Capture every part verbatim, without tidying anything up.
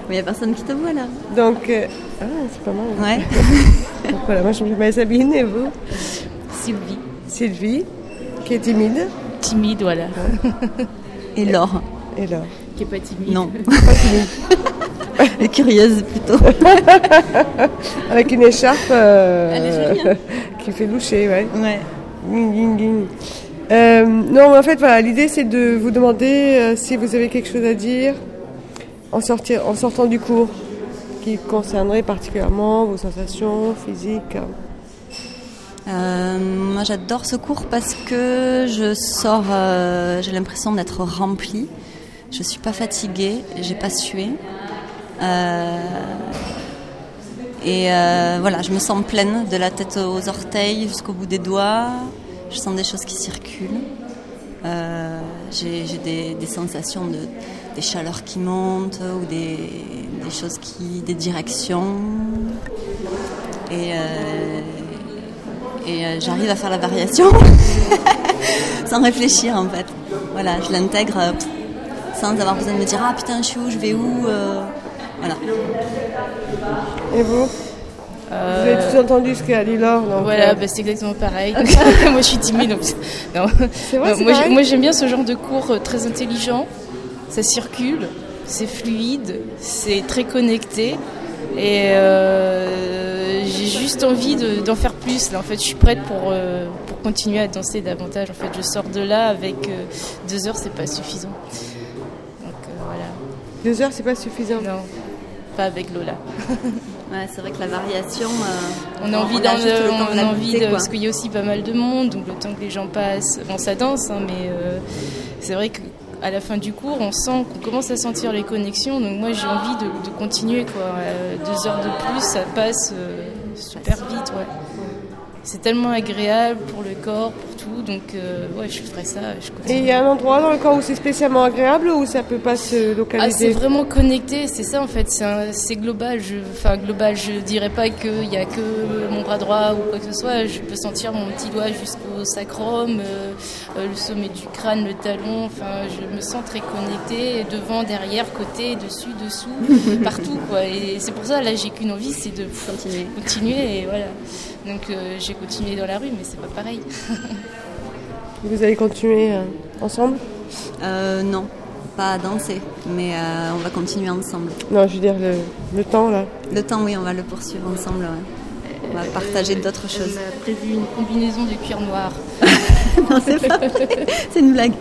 Mais il n'y a personne qui te voit là. Donc, euh... ah, c'est pas mal. Ouais. Donc voilà, moi je m'appelle Sabine et vous? Sylvie. Sylvie, qui est timide. Timide, voilà. Et Laure. Et Laure. Qui est pas timide. Non. Pas timide. Et curieuse plutôt. Avec une écharpe euh, Elle est jolie, hein. qui fait loucher, ouais. Ouais. Ding, ding, ding. Euh, non, mais en fait, voilà, l'idée c'est de vous demander euh, si vous avez quelque chose à dire en, sortir, en sortant du cours qui concernerait particulièrement vos sensations physiques. Euh, moi j'adore ce cours parce que je sors, euh, j'ai l'impression d'être remplie. Je suis pas fatiguée, j'ai pas sué. Euh, et euh, voilà, je me sens pleine de la tête aux orteils jusqu'au bout des doigts. Je sens des choses qui circulent. Euh, j'ai j'ai des, des sensations de des chaleurs qui montent ou des, des choses qui, des directions. Et euh, et euh, j'arrive à faire la variation sans réfléchir en fait. Voilà, je l'intègre euh, sans avoir besoin de me dire ah putain je suis où, je vais où. Euh, voilà. Et vous? Euh... Vous avez tous entendu ce qu'a dit Laure, donc Voilà, euh... bah, c'est exactement pareil. Moi, je suis timide. Donc... Non. C'est vrai, non, c'est moi, pareil. moi, j'aime bien ce genre de cours très intelligent. Ça circule, c'est fluide, c'est très connecté. Et euh, j'ai juste envie de, d'en faire plus. Là, en fait, je suis prête pour, euh, pour continuer à danser davantage. En fait, je sors de là avec euh, deux heures, c'est pas suffisant. Donc euh, voilà. Deux heures, c'est pas suffisant. Non, pas avec Lola. Ouais, c'est vrai que la variation. Euh, on a envie on d'en, a juste le temps on de a envie de, quoi. parce qu'il y a aussi pas mal de monde, donc le temps que les gens passent, bon ça danse, hein, mais euh, c'est vrai qu'à la fin du cours, on sent qu'on commence à sentir les connexions. Donc moi j'ai envie de, de continuer quoi. Euh, deux heures de plus, ça passe euh, super vite, ouais. C'est tellement agréable pour le corps, pour tout, donc euh, ouais, je ferai ça, je continue. Et il y a un endroit dans le corps où c'est spécialement agréable ou ça peut pas se localiser? Ah, c'est vraiment connecté, c'est ça en fait, c'est, un, c'est global. Je, enfin global, je dirais pas qu'il y a que mon bras droit ou quoi que ce soit. Je peux sentir mon petit doigt jusqu'au sacrum, euh, euh, le sommet du crâne, le talon. Enfin, je me sens très connectée, devant, derrière, côté, dessus, dessous, partout quoi. Et c'est pour ça là, j'ai qu'une envie, c'est de continuer, continuer et voilà. Donc euh, j'ai continué dans la rue, mais c'est pas pareil. Vous allez continuer euh, ensemble? euh, Non, pas à danser, mais euh, on va continuer ensemble. Non, je veux dire le, le temps là. Le temps, oui, on va le poursuivre ensemble. Ouais. On va partager euh, d'autres choses. On a prévu une combinaison de cuir noir. Non, c'est pas vrai. C'est une blague.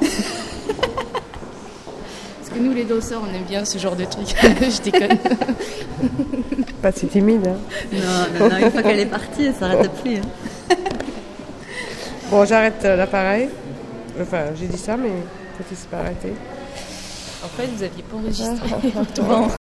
Parce que nous, les danseurs, on aime bien ce genre de truc. Je déconne. Pas si timide. Hein. Non, non, non, une fois qu'elle est partie, elle s'arrête plus. Hein. Bon, j'arrête euh, l'appareil. Enfin, j'ai dit ça, mais peut-être que c'est pas arrêté. En fait, vous n'aviez pas enregistré. Bon.